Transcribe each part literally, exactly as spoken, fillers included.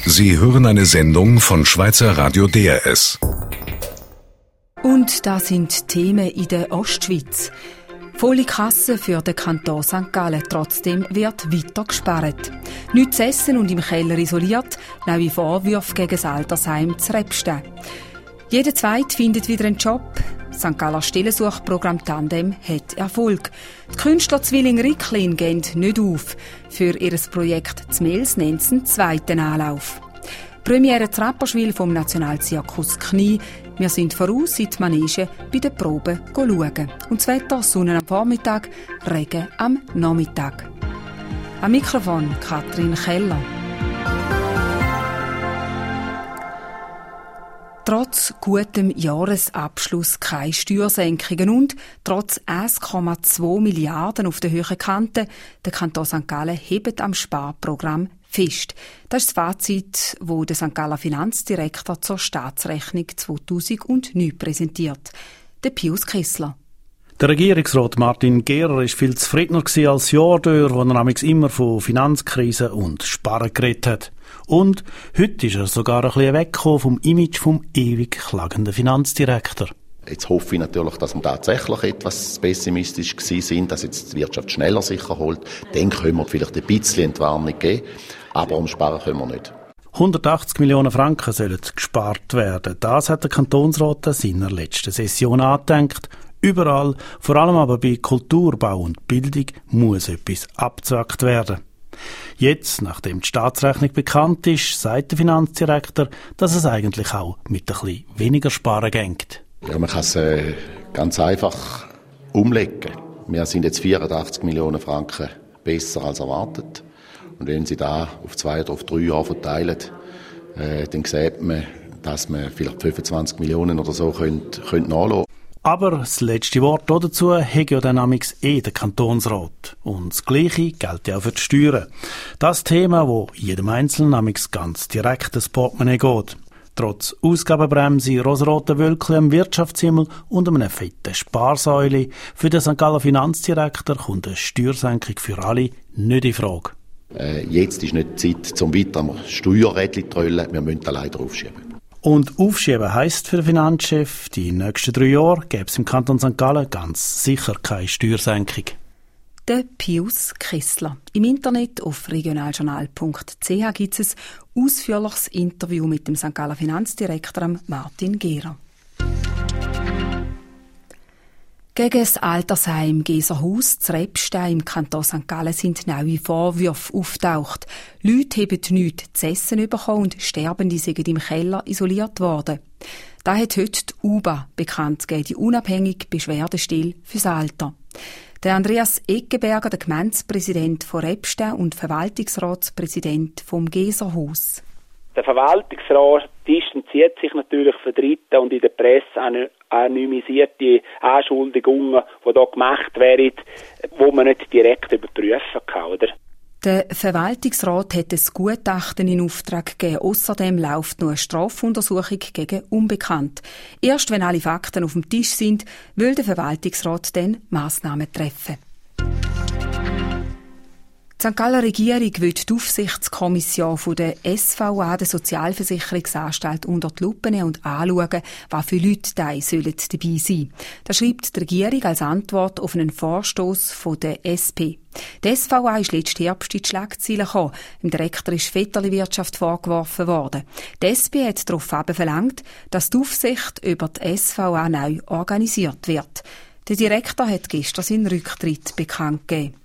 Sie hören eine Sendung von Schweizer Radio D R S. Und das sind Themen in der Ostschweiz. Volle Kasse für den Kanton Sankt Gallen. Trotzdem wird weiter gespart. Nichts zu essen und im Keller isoliert. Neue Vorwürfe gegen das Altersheim zu Rebstein. Jeder Zweite findet wieder einen Job. Sankt Galler Stellensuchprogramm Tandem hat Erfolg. Die Künstlerzwillinge Ricklin gehen nicht auf. Für ihr Projekt «Zmels» nennt sie einen zweiten Anlauf. Premiere zu Rapperswil vom Nationalzirkus Knie. Wir sind voraus in die Manege bei den Proben schauen. Und das Wetter, Sonne am Vormittag, Regen am Nachmittag. Am Mikrofon Katrin Keller. Trotz gutem Jahresabschluss keine Steuersenkungen und trotz eins Komma zwei Milliarden auf der hohen Kante, der Kanton Sankt Gallen hebt am Sparprogramm fest. Das ist das Fazit, das der Sankt Galler Finanzdirektor zur Staatsrechnung zweitausendneun präsentiert. Der Pius Kessler. Der Regierungsrat Martin Gehrer war viel zufriedener als Jahr durch, wo er nämlich immer von Finanzkrisen und Sparen geredet hat. Und heute ist er sogar ein bisschen weggekommen vom Image vom ewig klagenden Finanzdirektor. Jetzt hoffe ich natürlich, dass wir tatsächlich etwas pessimistisch gewesen sind, dass jetzt die Wirtschaft schneller sich erholt. Dann können wir vielleicht ein bisschen Entwarnung geben, aber um Sparen können wir nicht. hundertachtzig Millionen Franken sollen gespart werden. Das hat der Kantonsrat in seiner letzten Session angedenkt. Überall, vor allem aber bei Kultur, Bau und Bildung, muss etwas abgezwackt werden. Jetzt, nachdem die Staatsrechnung bekannt ist, sagt der Finanzdirektor, dass es eigentlich auch mit ein bisschen weniger Sparen geht. Ja, man kann es äh, ganz einfach umlegen. Wir sind jetzt vierundachtzig Millionen Franken besser als erwartet. Und wenn Sie da auf zwei oder auf drei Jahre verteilen, äh, dann sieht man, dass man vielleicht fünfundzwanzig Millionen oder so könnte, könnte nachlassen. Aber das letzte Wort dazu hat ja dann eh der Kantonsrat. Und das Gleiche gilt ja auch für die Steuern. Das Thema, wo jedem Einzelnen ganz direkt ins Portemonnaie geht. Trotz Ausgabenbremse, rosaroten Wölkchen am Wirtschaftshimmel und einem fetten Sparsäule für den Sankt Galler Finanzdirektor kommt eine Steuersenkung für alle nicht in Frage. Äh, jetzt ist nicht die Zeit, um weiter am Steuerrädchen zu rollen. Wir müssen da leider aufschieben. Und aufschieben heisst für den Finanzchef, die nächsten drei Jahre gäbe es im Kanton Sankt Gallen ganz sicher keine Steuersenkung. Der Pius Kessler. Im Internet auf regionaljournal punkt c h gibt es ein ausführliches Interview mit dem Sankt Galler Finanzdirektor Martin Gehrer. Gegen das Altersheim Geserhaus zu Rebstein im Kanton Sankt Gallen sind neue Vorwürfe auftaucht. Leute haben nichts zu essen bekommen und Sterbende sind im Keller isoliert worden. Da hat heute die U B A bekannt gegeben, die unabhängige Beschwerdestelle fürs Alter. Der Andreas Eckenberger, der Gemeindepräsident von Rebstein und Verwaltungsratspräsident vom Geserhaus. Der Verwaltungsrat distanziert sich natürlich von Dritten und in der Presse anonymisierte Anschuldigungen, die hier gemacht werden, die man nicht direkt überprüfen kann, oder? Der Verwaltungsrat hat ein Gutachten in Auftrag gegeben. Ausserdem läuft noch eine Strafuntersuchung gegen Unbekannt. Erst wenn alle Fakten auf dem Tisch sind, will der Verwaltungsrat dann Massnahmen treffen. Die Sankt Galler Regierung will die Aufsichtskommission von der S V A, der Sozialversicherungsanstalt, unter die Lupe nehmen und anschauen, was für Leute dabei sollen dabei sein. Das schreibt die Regierung als Antwort auf einen Vorstoss von der S P. Die S V A ist letzten Herbst in die Schlagzeilen gekommen. Dem Direktor ist Vetterli-Wirtschaft vorgeworfen worden. Die S P hat daraufhin verlangt, dass die Aufsicht über die S V A neu organisiert wird. Der Direktor hat gestern seinen Rücktritt bekannt gegeben.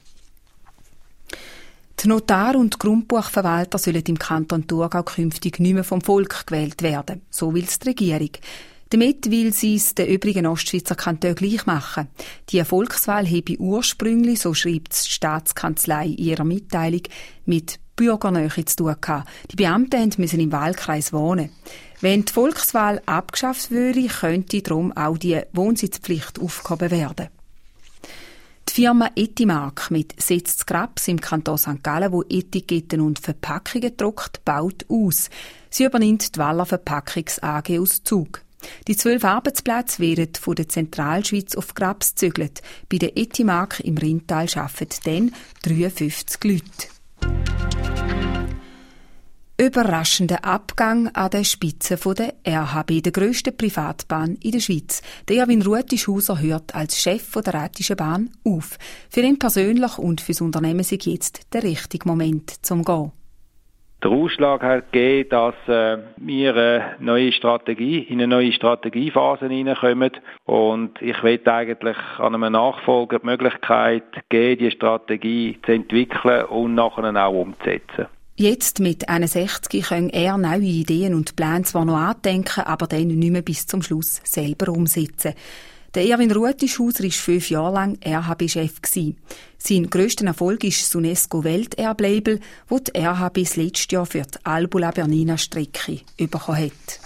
Die Notar- und Grundbuchverwalter sollen im Kanton Thurgau künftig nicht mehr vom Volk gewählt werden. So will es die Regierung. Damit will sie es den übrigen Ostschweizer Kantonen gleich machen. Die Volkswahl habe ursprünglich, so schreibt die Staatskanzlei in ihrer Mitteilung, mit Bürgernähe zu tun gehabt. Die Beamten müssen im Wahlkreis wohnen. Wenn die Volkswahl abgeschafft würde, könnte darum auch die Wohnsitzpflicht aufgehoben werden. Die Firma Etimark mit Sitz zu Grabs im Kanton Sankt Gallen, wo Etiketten und Verpackungen druckt, baut aus. Sie übernimmt die Waller Verpackungs A G aus Zug. Die zwölf Arbeitsplätze werden von der Zentralschweiz auf Grabs gezügelt. Bei der Etimark im Rheintal arbeiten dann dreiundfünfzig Leute. Überraschender Abgang an der Spitze der R H B, der grössten Privatbahn in der Schweiz. Der Erwin Ruetischhauser hört als Chef der Rätischen Bahn auf. Für ihn persönlich und fürs Unternehmen sei jetzt der richtige Moment zum Gehen. Der Ausschlag hat gegeben, dass äh, wir eine neue Strategie, in eine neue Strategiephase hineinkommen. Und ich will eigentlich an einem Nachfolger die Möglichkeit geben, die Strategie zu entwickeln und nachher auch umzusetzen. Jetzt mit einundsechzig können er neue Ideen und Pläne zwar noch andenken, aber dann nicht mehr bis zum Schluss selber umsetzen. Der Erwin Ruetischhauser war fünf Jahre lang R H B-Chef. Sein grösster Erfolg ist das UNESCO-Welterbe-Label, das die R H B das letzte Jahr für die Albula-Bernina-Strecke bekommen hat.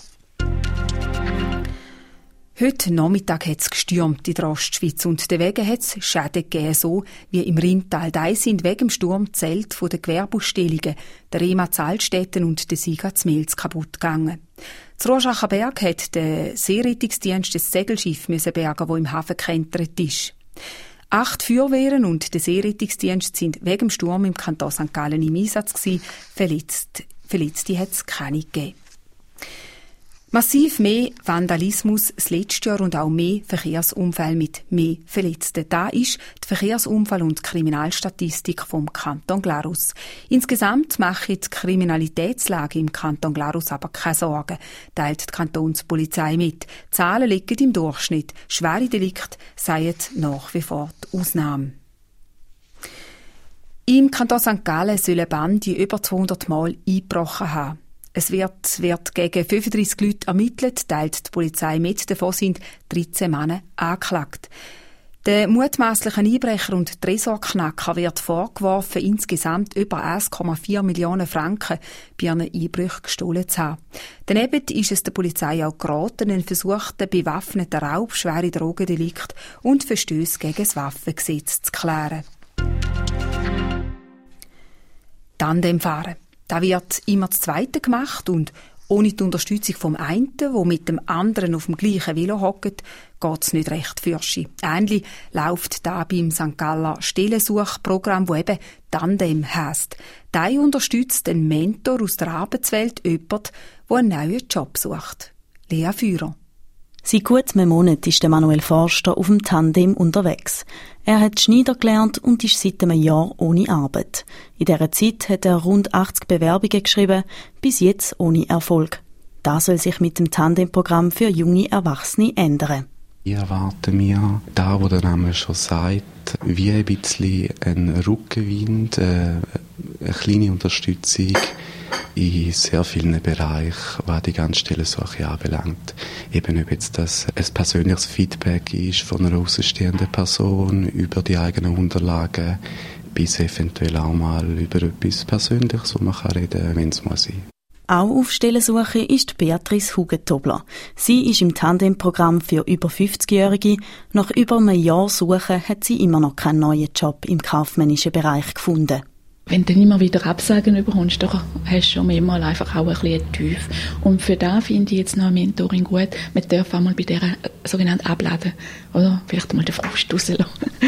Heute Nachmittag hat es gestürmt in der Ostschweiz und deswegen hat es Schäden gegeben, so wie im Rheintal. Da sind wegen dem Sturm Zelt von den Gewerbeausstellungen, der Rema Zaltstetten und der Siga Zmels kaputt gegangen. Zu Rorschacher Berg hat der Seerettungsdienst das Segelschiff müssen bergen, das im Hafen gekentert ist. Acht Feuerwehren und der Seerettungsdienst sind wegen dem Sturm im Kanton Sankt Gallen im Einsatz gewesen. Verletzt, Verletzte hat es keine gegeben. Massiv mehr Vandalismus das letzte Jahr und auch mehr Verkehrsunfälle mit mehr Verletzten. Da ist die Verkehrsunfall- und Kriminalstatistik vom Kanton Glarus. Insgesamt macht die Kriminalitätslage im Kanton Glarus aber keine Sorgen, teilt die Kantonspolizei mit. Die Zahlen liegen im Durchschnitt. Schwere Delikte seien nach wie vor die Ausnahme. Im Kanton Sankt Gallen sollen Bande über zweihundert Mal eingebrochen haben. Es wird, wird gegen fünfunddreissig Leute ermittelt, teilt die Polizei mit. Davon sind dreizehn Männer angeklagt. Der mutmaßlichen Einbrecher und Tresorknacker wird vorgeworfen, insgesamt über eins Komma vier Millionen Franken bei einem Einbruch gestohlen zu haben. Daneben ist es der Polizei auch geraten, einen versuchten bewaffneten Raub, schwere Drogendelikte und Verstöße gegen das Waffengesetz zu klären. Tandemfahren. Da wird immer das Zweite gemacht und ohne die Unterstützung vom einen, der mit dem anderen auf dem gleichen Velo hockt, geht's nicht recht fürschi. Ähnlich läuft da beim Sankt Galler Stellensuchprogramm, das eben Tandem heisst. Da unterstützt ein Mentor aus der Arbeitswelt jemand, der einen neuen Job sucht. Lea Führer. Seit gut einem Monat ist der Manuel Forster auf dem Tandem unterwegs. Er hat Schneider gelernt und ist seit einem Jahr ohne Arbeit. In dieser Zeit hat er rund achtzig Bewerbungen geschrieben, bis jetzt ohne Erfolg. Das soll sich mit dem Tandemprogramm für junge Erwachsene ändern. Ich erwarte mir, da wo der Name schon sagt, wie ein bisschen ein Rückenwind, äh, eine kleine Unterstützung in sehr vielen Bereichen, was die ganze Stellensuche anbelangt. Eben ob jetzt das ein persönliches Feedback ist von einer außenstehenden Person über die eigenen Unterlagen, bis eventuell auch mal über etwas Persönliches, wo man kann reden, wenn es muss sein. Auch auf Stellensuche ist Beatrice Hugentobler. Sie ist im Tandemprogramm für über fünfzigjährige. Nach über einem Jahr Suchen hat sie immer noch keinen neuen Job im kaufmännischen Bereich gefunden. Wenn du dann immer wieder Absagen bekommst, dann hast du schon mehrmal einfach auch ein bisschen tief. Und für das finde ich jetzt noch eine Mentorin gut. Man darf auch mal bei dieser sogenannten abladen. Oder vielleicht mal den Frust rauslassen.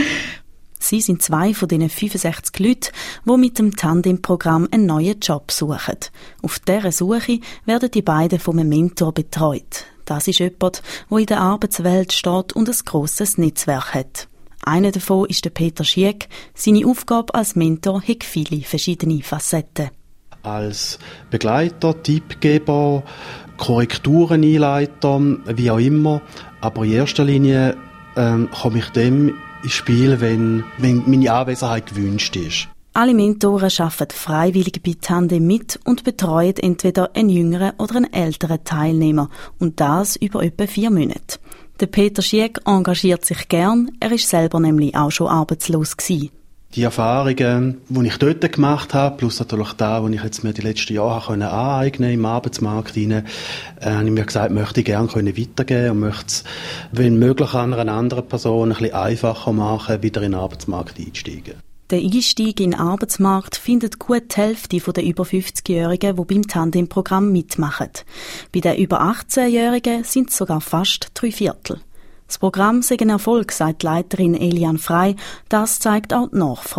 Sie sind zwei von diesen fünfundsechzig Leuten, die mit dem Tandem-Programm einen neuen Job suchen. Auf dieser Suche werden die beiden von einem Mentor betreut. Das ist jemand, der in der Arbeitswelt steht und ein grosses Netzwerk hat. Einer davon ist der Peter Schiek. Seine Aufgabe als Mentor hat viele verschiedene Facetten. Als Begleiter, Tippgeber, Korrekturen einleiter, wie auch immer. Aber in erster Linie ähm, komme ich dem ins Spiel, wenn, wenn meine Anwesenheit gewünscht ist. Alle Mentoren arbeiten freiwillig bei Tandem mit und betreuen entweder einen jüngeren oder einen älteren Teilnehmer. Und das über etwa vier Monate. Der Peter Schiek engagiert sich gern, er ist selber nämlich auch schon arbeitslos gewesen. Die Erfahrungen, die ich dort gemacht habe, plus natürlich da, die ich jetzt mir die letzten Jahre aneignen konnte im Arbeitsmarkt hinein, äh, habe ich mir gesagt, möchte ich gerne weitergeben und möchte es, wenn möglich, an einer anderen Person ein bisschen einfacher machen, wieder in den Arbeitsmarkt einzusteigen. Der Einstieg in den Arbeitsmarkt findet gut die Hälfte der über fünfzigjährigen, die beim Tandem-Programm mitmachen. Bei den über achtzehnjährigen sind es sogar fast drei Viertel. Das Programm sei ein Erfolg, sagt die Leiterin Eliane Frey. Das zeigt auch die Nachfrage.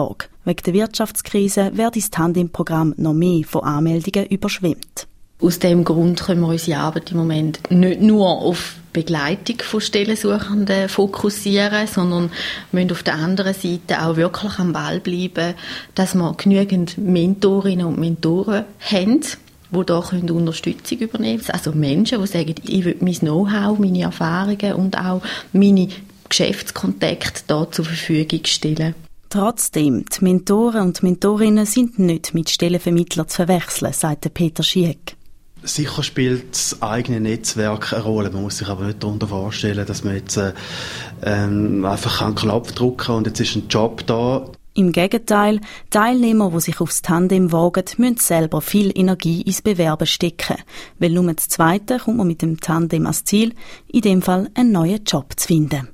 Wegen der Wirtschaftskrise werde das Tandem-Programm noch mehr von Anmeldungen überschwemmt. Aus diesem Grund können wir unsere Arbeit im Moment nicht nur auf Begleitung von Stellensuchenden fokussieren, sondern müssen auf der anderen Seite auch wirklich am Ball bleiben, dass wir genügend Mentorinnen und Mentoren haben, die da Unterstützung übernehmen können. Also Menschen, die sagen, ich will mein Know-how, meine Erfahrungen und auch meine Geschäftskontakte da zur Verfügung stellen. Trotzdem, die Mentoren und Mentorinnen sind nicht mit Stellenvermittlern zu verwechseln, sagt Peter Schiek. Sicher spielt das eigene Netzwerk eine Rolle. Man muss sich aber nicht darunter vorstellen, dass man jetzt äh, ähm, einfach einen Knopf drücken kann und jetzt ist ein Job da. Im Gegenteil, Teilnehmer, die sich aufs Tandem wagen, müssen selber viel Energie ins Bewerben stecken. Weil nur das Zweite kommt man mit dem Tandem ans Ziel, in dem Fall einen neuen Job zu finden.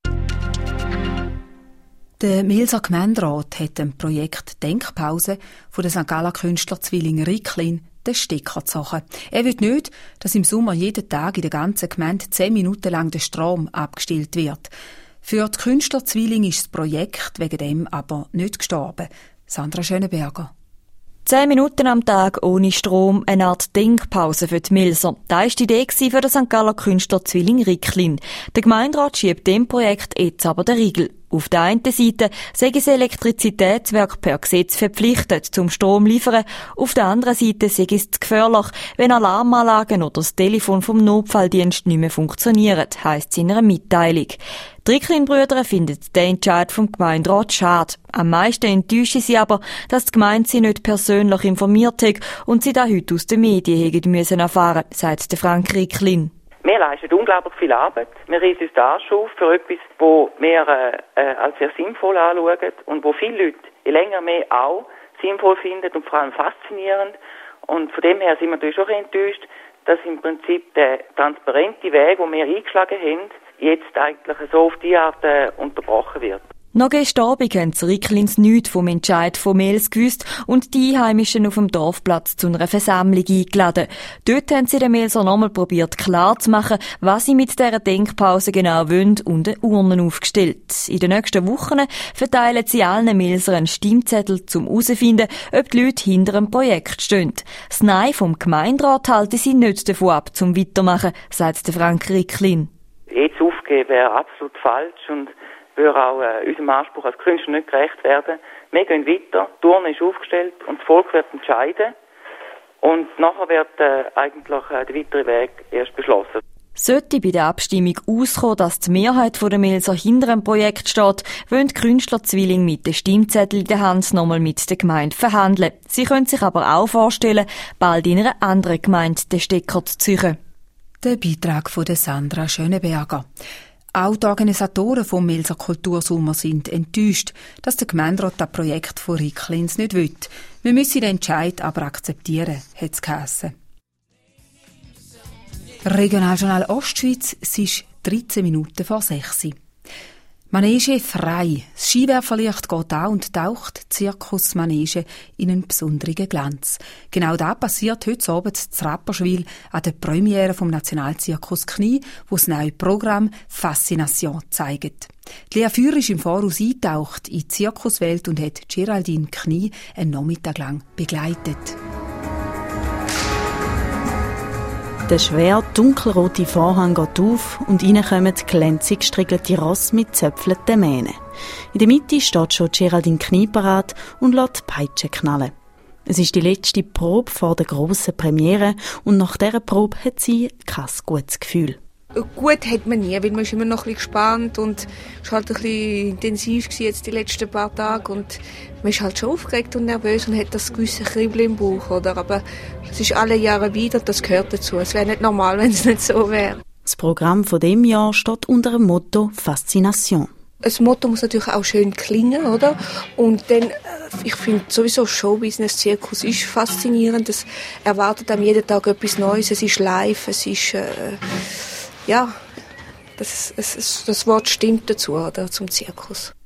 Der Milser Gemeinderat hat dem Projekt Denkpause von der Sankt Galler Künstlerzwilling Ricklin den Stecker gezogen. Er will nicht, dass im Sommer jeden Tag in der ganzen Gemeinde zehn Minuten lang der Strom abgestellt wird. Für die Künstlerzwilling ist das Projekt wegen dem aber nicht gestorben. Sandra Schöneberger. Zehn Minuten am Tag ohne Strom, eine Art Denkpause für die Milser. Das war die Idee für den Sankt Galler Künstlerzwilling Ricklin. Der Gemeinderat schiebt dem Projekt jetzt aber den Riegel. Auf der einen Seite sei das Elektrizitätswerk per Gesetz verpflichtet, zum Strom zu liefern. Auf der anderen Seite sei es zu gefährlich, wenn Alarmanlagen oder das Telefon vom Notfalldienst nicht mehr funktionieren, heisst es in einer Mitteilung. Die Ricklin-Brüder finden den Entscheid vom Gemeinderat schade. Am meisten enttäuschen sie aber, dass die Gemeinde sie nicht persönlich informiert hat und sie da heute aus den Medien hätten müssen erfahren, sagt der Frank Ricklin. Wir leisten unglaublich viel Arbeit. Wir reissen uns den Arsch auf für etwas, das wir äh, als sehr sinnvoll anschauen und wo viele Leute je länger mehr auch sinnvoll finden und vor allem faszinierend. Und von dem her sind wir natürlich schon enttäuscht, dass im Prinzip der transparente Weg, den wir eingeschlagen haben, jetzt eigentlich so auf die Art äh, unterbrochen wird. Noch gestern Abend haben die Ricklins nichts vom Entscheid von Mels gewusst und die Einheimischen auf dem Dorfplatz zu einer Versammlung eingeladen. Dort haben sie den Melser nochmal probiert klarzumachen, was sie mit dieser Denkpause genau wollen und eine Urne aufgestellt. In den nächsten Wochen verteilen sie allen Melser einen Stimmzettel, um herauszufinden, ob die Leute hinter einem Projekt stehen. Das Nein vom Gemeinderat halten sie nicht davon ab, zum Weitermachen, sagt der Frank Ricklin. Jetzt aufgeben wäre absolut falsch und würde auch äh, unserem Anspruch als Künstler nicht gerecht werden. Wir gehen weiter, die Urne ist aufgestellt und das Volk wird entscheiden. Und nachher wird äh, eigentlich äh, der weitere Weg erst beschlossen. Sollte bei der Abstimmung auskommen, dass die Mehrheit der Melser hinter dem Projekt steht, wollen die Künstlerzwilling mit den Stimmzetteln in der Hand nochmal mit der Gemeinde verhandeln. Sie können sich aber auch vorstellen, bald in einer anderen Gemeinde den Stecker zu ziehen. Der Beitrag von der Sandra Schöneberger. Auch die Organisatoren vom Melser Kultursommer sind enttäuscht, dass der Gemeinderat das Projekt von Ricklins nicht will. Wir müssen den Entscheid aber akzeptieren, hat es geheissen. Regionaljournal Ostschweiz, es ist dreizehn Minuten vor sechs. Manege frei. Das Skiwerferlicht geht an und taucht die Zirkusmanege in einen besonderen Glanz. Genau das passiert heute Abend in Rapperswil an der Premiere vom Nationalzirkus Knie, wo das neue Programm Faszination zeigt. Die Lea Feuer ist im Voraus eingetaucht in die Zirkuswelt und hat Geraldine Knie einen Nachmittag lang begleitet. Der schwer dunkelrote Vorhang geht auf und rein kommen glänzig gestriegelte Rosse mit zöpfelten Mähnen. In der Mitte steht schon Geraldine Knie parat und lässt die Peitsche knallen. Es ist die letzte Probe vor der grossen Premiere und nach dieser Probe hat sie kein gutes Gefühl. Gut hat man nie, weil man ist immer noch ein bisschen gespannt und es war halt ein bisschen intensiv jetzt die letzten paar Tage und man ist halt schon aufgeregt und nervös und hat das gewisse Kribbeln im Bauch, oder? Aber es ist alle Jahre wieder, das gehört dazu. Es wäre nicht normal, wenn es nicht so wäre. Das Programm von dem Jahr steht unter dem Motto Faszination. Das Motto muss natürlich auch schön klingen, oder? Und dann, ich finde sowieso Showbusiness, Zirkus ist faszinierend. Es erwartet einem jeden Tag etwas Neues. Es ist live, es ist, äh, ja, das, es, es, das Wort stimmt dazu, oder? Zum Zirkus.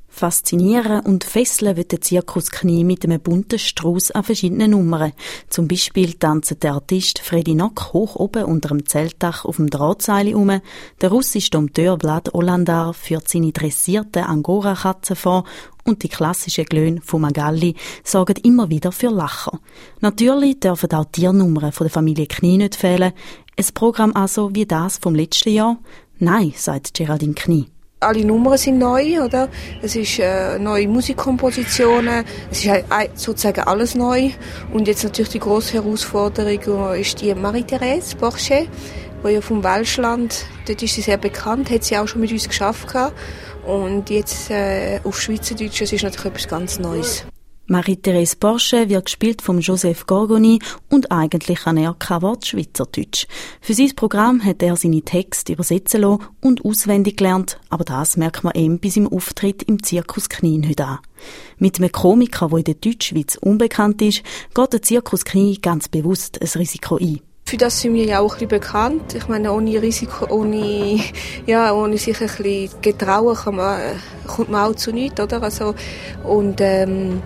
Faszinieren und fesseln wird der Zirkus Knie mit einem bunten Strauß an verschiedenen Nummern. Zum Beispiel tanzt der Artist Freddy Nock hoch oben unter dem Zeltdach auf dem Drahtseil herum. Der russische Dompteur Vlad Olandar führt seine dressierten Angora-Katzen vor und die klassischen Glöhne von Magalli sorgen immer wieder für Lacher. Natürlich dürfen auch Tiernummern von der Familie Knie nicht fehlen. Ein Programm also wie das vom letzten Jahr? Nein, sagt Geraldine Knie. Alle Nummern sind neu, oder? Es ist äh, neue Musikkompositionen, es ist äh, sozusagen alles neu. Und jetzt natürlich die grosse Herausforderung ist die Marie-Thérèse Porchet, die ja vom Welschland, dort ist sie sehr bekannt, hat sie auch schon mit uns geschafft. Und jetzt äh, auf Schweizerdeutsch, das ist natürlich etwas ganz Neues. Marie-Thérèse Porchet wird gespielt von Joseph Gorgoni und eigentlich kann er kein Wort Schweizerdeutsch. Für sein Programm hat er seine Texte übersetzen lassen und auswendig gelernt, aber das merkt man ihm bei seinem Auftritt im Zirkus Knie nicht an. Mit einem Komiker, der in der Deutschschweiz unbekannt ist, geht der Zirkus Knie ganz bewusst ein Risiko ein. Für das sind wir ja auch ein bisschen bekannt. Ich meine, ohne Risiko, ohne, ja, ohne sich ein bisschen getrauen, kann man, kommt man auch zu nichts, oder? Also, und, ähm,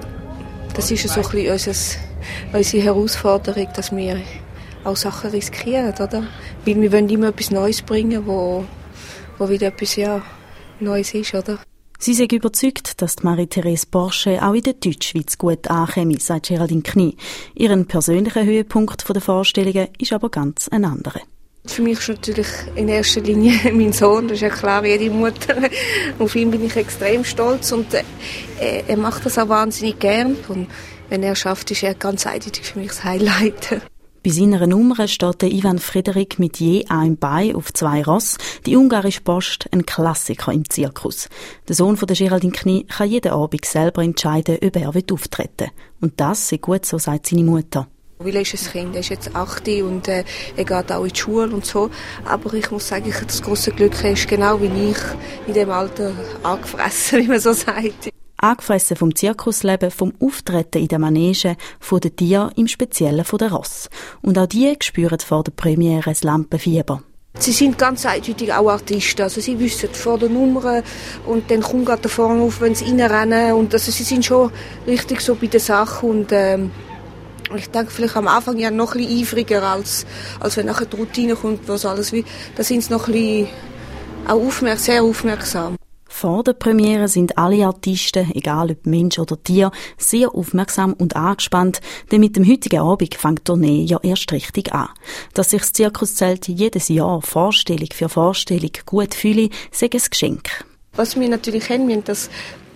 das ist so ein bisschen unser, unsere Herausforderung, dass wir auch Sachen riskieren, oder? Weil wir wollen immer etwas Neues bringen, wo, wo wieder etwas, ja, Neues ist, oder? Sie sind überzeugt, dass Marie-Thérèse Porchet auch in der Deutschschweiz gut ankäme, sagt Geraldine Knie. Ihren persönlichen Höhepunkt der Vorstellungen ist aber ganz ein anderer. Für mich ist natürlich in erster Linie mein Sohn, das ist ja klar, jede Mutter. Auf ihn bin ich extrem stolz und äh, er macht das auch wahnsinnig gern. Und wenn er schafft, ist er ganz eindeutig für mich das Highlight. Bei seiner Nummer steht der Ivan Frederik mit je einem Bein auf zwei Ross, die ungarische Post, ein Klassiker im Zirkus. Der Sohn von der Geraldine Knie kann jeden Abend selber entscheiden, ob er auftreten will. Und das ist gut, so sagt seine Mutter. Weil er ist ein Kind, er ist jetzt acht und äh, er geht auch in die Schule und so. Aber ich muss sagen, ich habe das grosse Glück, er ist genau wie ich in dem Alter angefressen, wie man so sagt. Angefressen vom Zirkusleben, vom Auftreten in der Manege, von den Tieren, im Speziellen von den Ross. Und auch die spüren vor der Premiere das Lampenfieber. Sie sind ganz eindeutig auch Artisten. Also sie wissen vor der Nummer und dann kommt gerade der Vorhang auf, wenn sie reinrennen. Und also sie sind schon richtig so bei der Sache. Und ähm, ich denke vielleicht am Anfang ja noch ein bisschen eifriger, als, als wenn nachher die Routine kommt, was alles wie. Da sind sie noch ein bisschen auch aufmerk- sehr aufmerksam. Vor der Premiere sind alle Artisten, egal ob Mensch oder Tier, sehr aufmerksam und angespannt, denn mit dem heutigen Abend fängt die Tournee ja erst richtig an. Dass sich das Zirkuszelt jedes Jahr Vorstellung für Vorstellung gut fühle, sei ein Geschenk. Was wir natürlich haben, wir haben das,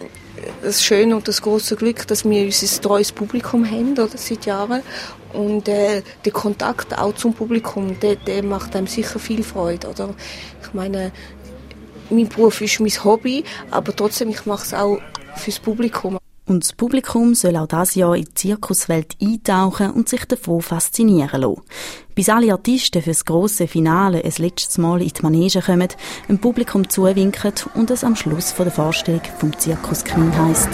das Schöne und das große Glück, dass wir unser treues Publikum haben, oder, seit Jahren. Und äh, der Kontakt auch zum Publikum, der, der macht einem sicher viel Freude, oder? Ich meine, mein Beruf ist mein Hobby, aber trotzdem, ich mache es auch fürs Publikum. Und das Publikum soll auch dieses Jahr in die Zirkuswelt eintauchen und sich davon faszinieren lassen. Bis alle Artisten für das grosse Finale ein letztes Mal in die Manege kommen, dem Publikum zuwinken und es am Schluss von der Vorstellung vom Zirkus Knie heisst.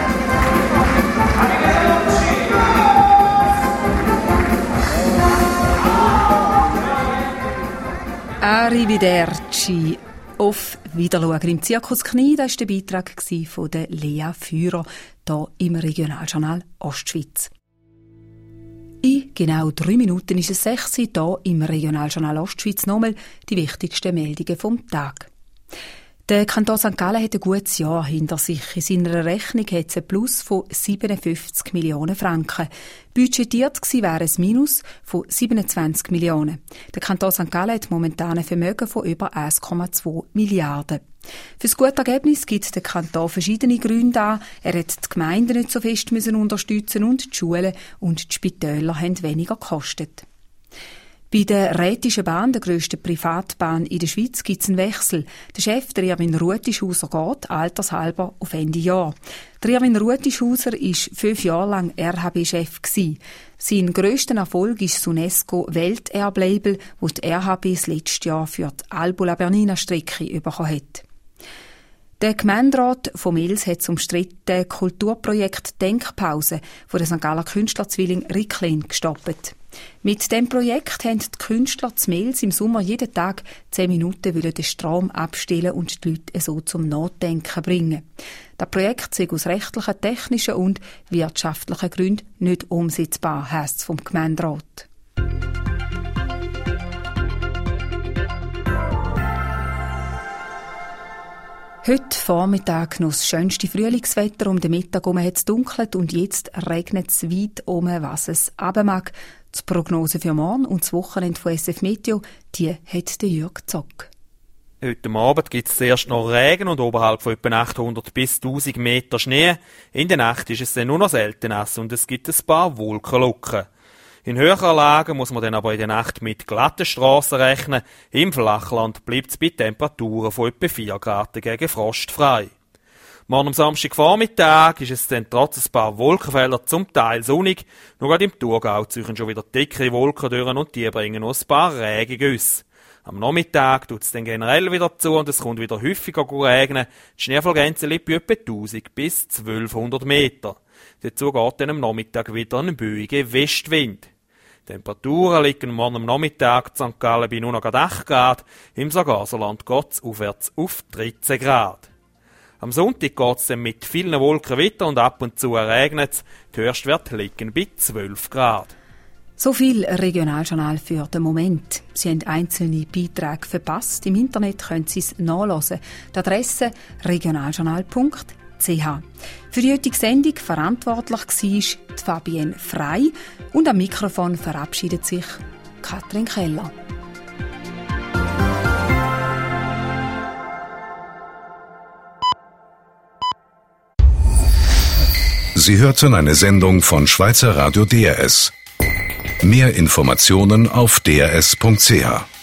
Arrivederci. Auf Wiederschauen im Zirkus Knie, das war der Beitrag von der Lea Führer hier im Regionaljournal Ostschweiz. In genau drei Minuten ist es sechs, hier im Regionaljournal Ostschweiz nochmal die wichtigsten Meldungen vom Tag. Der Kanton Sankt Gallen hat ein gutes Jahr hinter sich. In seiner Rechnung hat es ein Plus von siebenundfünfzig Millionen Franken. Budgetiert war wäre ein Minus von siebenundzwanzig Millionen. Der Kanton Sankt Gallen hat momentan ein Vermögen von über eins Komma zwei Milliarden. Für das gute Ergebnis gibt der Kanton verschiedene Gründe an. Er hat die Gemeinden nicht so fest müssen unterstützen und die Schulen und die Spitäler haben weniger gekostet. Bei der Rhätischen Bahn, der grössten Privatbahn in der Schweiz, gibt es einen Wechsel. Der Chef, der Irwin Rutischhauser, geht altershalber auf Ende Jahr. Der Irwin Rutischhauser war fünf Jahre lang R H B-Chef. Sein grösster Erfolg ist das UNESCO-Welterblabel, das die R H B das letzte Jahr für die Albula-Bernina-Strecke bekommen hat. Der Gemeinderat von Mels hat das umstrittene Kulturprojekt Denkpause von der Sankt Galler Künstlerzwilling Ricklin gestoppt. Mit dem Projekt haben die Künstler zu Mels im Sommer jeden Tag zehn Minuten den Strom abstellen und die Leute so zum Nachdenken bringen. Das Projekt sei aus rechtlichen, technischen und wirtschaftlichen Gründen nicht umsetzbar, heisst es vom Gemeinderat. Heute Vormittag noch das schönste Frühlingswetter. Um den Mittag herum hat es dunkelt und jetzt regnet es weit um, was es runter mag. Die Prognose für morgen und das Wochenende von S F Meteo, die hat der Jürg Zock. Heute Abend gibt es zuerst noch Regen und oberhalb von etwa achthundert bis tausend Meter Schnee. In der Nacht ist es dann nur noch selten nass und es gibt ein paar Wolkenlocken. In höheren Lagen muss man dann aber in der Nacht mit glatten Strassen rechnen. Im Flachland bleibt es bei Temperaturen von etwa vier Grad gegen Frost frei. Morgen am Samstagvormittag ist es dann trotz ein paar Wolkenfelder zum Teil sonnig. Nur gerade im Thurgau ziehen schon wieder dicke Wolken durch und die bringen noch ein paar Regengüsse. Am Nachmittag tut es dann generell wieder zu und es kommt wieder häufiger regnen. Die Schneefallgrenze liegt bei etwa tausend bis zwölfhundert Meter. Dazu geht dann am Nachmittag wieder ein böiger Westwind. Die Temperaturen liegen morgen am Nachmittag in Sankt Gallen bei nur noch acht Grad, im Sargaserland geht es aufwärts auf dreizehn Grad. Am Sonntag geht es dann mit vielen Wolken weiter und ab und zu regnet es. Die Höchstwerte liegen bei zwölf Grad. So viel Regionaljournal für den Moment. Sie haben einzelne Beiträge verpasst. Im Internet können Sie es nachlesen. Die Adresse regionaljournal punkt c h. Für die heutige Sendung verantwortlich war die Fabienne Frey und am Mikrofon verabschiedet sich Katrin Keller. Sie hörten eine Sendung von Schweizer Radio D R S. Mehr Informationen auf d r s punkt c h.